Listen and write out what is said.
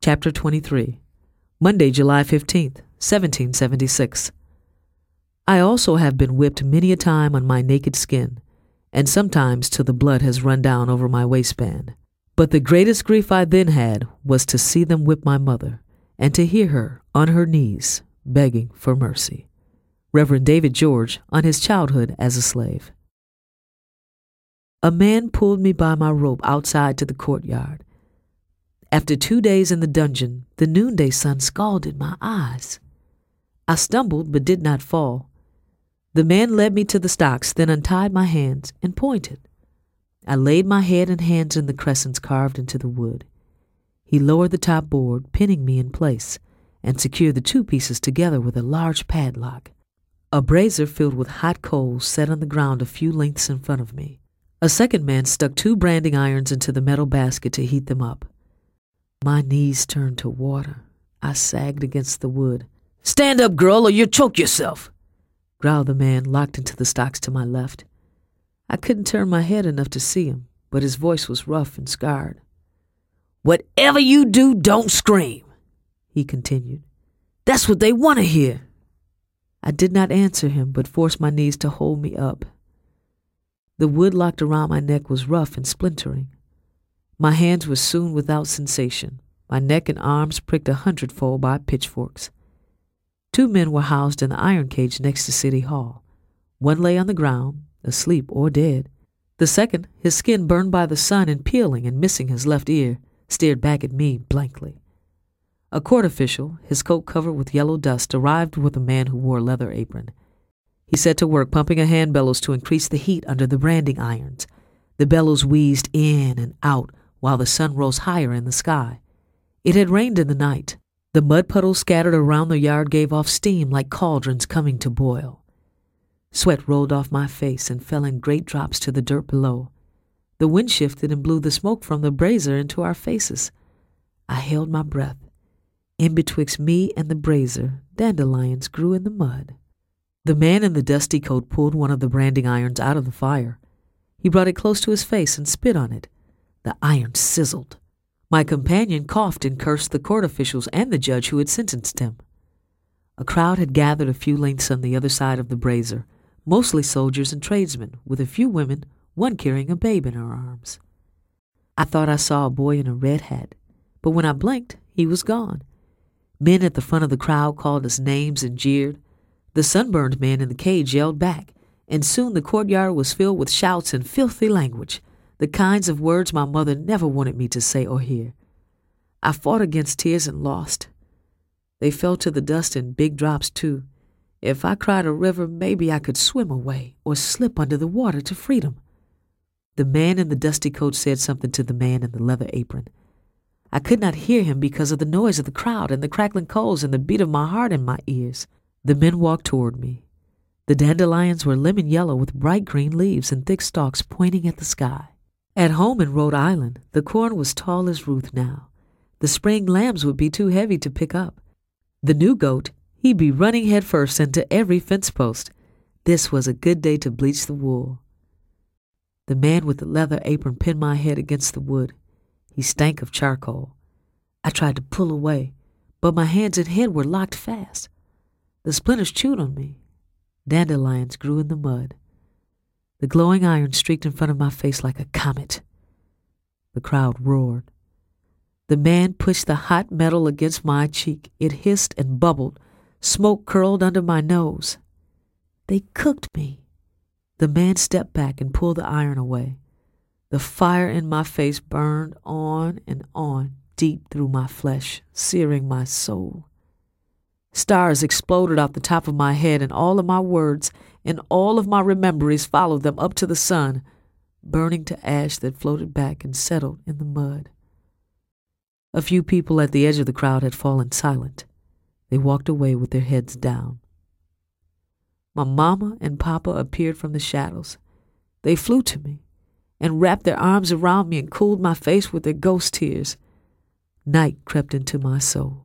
Chapter 23. Monday, July 15th, 1776. I also have been whipped many a time on my naked skin, and sometimes till the blood has run down over my waistband. But the greatest grief I then had was to see them whip my mother, and to hear her on her knees begging for mercy. Reverend David George on his childhood as a slave. A man pulled me by my rope outside to the courtyard. After 2 days in the dungeon, the noonday sun scalded my eyes. I stumbled but did not fall. The man led me to the stocks, then untied my hands and pointed. I laid my head and hands in the crescents carved into the wood. He lowered the top board, pinning me in place, and secured the 2 pieces together with a large padlock. A brazier filled with hot coals set on the ground a few lengths in front of me. A second man stuck 2 branding irons into the metal basket to heat them up. My knees turned to water. I sagged against the wood. "Stand up, girl, or you'll choke yourself," growled the man locked into the stocks to my left. I couldn't turn my head enough to see him, but his voice was rough and scarred. "Whatever you do, don't scream," he continued. "That's what they want to hear." I did not answer him, but forced my knees to hold me up. The wood locked around my neck was rough and splintering. My hands were soon without sensation. My neck and arms pricked 100-fold by pitchforks. 2 men were housed in the iron cage next to City Hall. One lay on the ground, asleep or dead. The second, his skin burned by the sun and peeling and missing his left ear, stared back at me blankly. A court official, his coat covered with yellow dust, arrived with a man who wore a leather apron. He set to work pumping a hand bellows to increase the heat under the branding irons. The bellows wheezed in and out while the sun rose higher in the sky. It had rained in the night. The mud puddles scattered around the yard gave off steam like cauldrons coming to boil. Sweat rolled off my face and fell in great drops to the dirt below. The wind shifted and blew the smoke from the brazier into our faces. I held my breath. In betwixt me and the brazier, dandelions grew in the mud. The man in the dusty coat pulled one of the branding irons out of the fire. He brought it close to his face and spit on it. The iron sizzled. My companion coughed and cursed the court officials and the judge who had sentenced him. A crowd had gathered a few lengths on the other side of the brazier, mostly soldiers and tradesmen, with a few women, one carrying a babe in her arms. I thought I saw a boy in a red hat, but when I blinked, he was gone. Men at the front of the crowd called us names and jeered. The sunburned man in the cage yelled back, and soon the courtyard was filled with shouts and filthy language, the kinds of words my mother never wanted me to say or hear. I fought against tears and lost. They fell to the dust in big drops, too. If I cried a river, maybe I could swim away or slip under the water to freedom. The man in the dusty coat said something to the man in the leather apron. I could not hear him because of the noise of the crowd and the crackling coals and the beat of my heart in my ears. The men walked toward me. The dandelions were lemon yellow with bright green leaves and thick stalks pointing at the sky. At home in Rhode Island, the corn was tall as Ruth now. The spring lambs would be too heavy to pick up. The new goat, he'd be running head first into every fence post. This was a good day to bleach the wool. The man with the leather apron pinned my head against the wood. He stank of charcoal. I tried to pull away, but my hands and head were locked fast. The splinters chewed on me. Dandelions grew in the mud. The glowing iron streaked in front of my face like a comet. The crowd roared. The man pushed the hot metal against my cheek. It hissed and bubbled. Smoke curled under my nose. They cooked me. The man stepped back and pulled the iron away. The fire in my face burned on and on, deep through my flesh, searing my soul. Stars exploded off the top of my head, and all of my words and all of my rememberies followed them up to the sun, burning to ash that floated back and settled in the mud. A few people at the edge of the crowd had fallen silent. They walked away with their heads down. My mama and papa appeared from the shadows. They flew to me and wrapped their arms around me and cooled my face with their ghost tears. Night crept into my soul.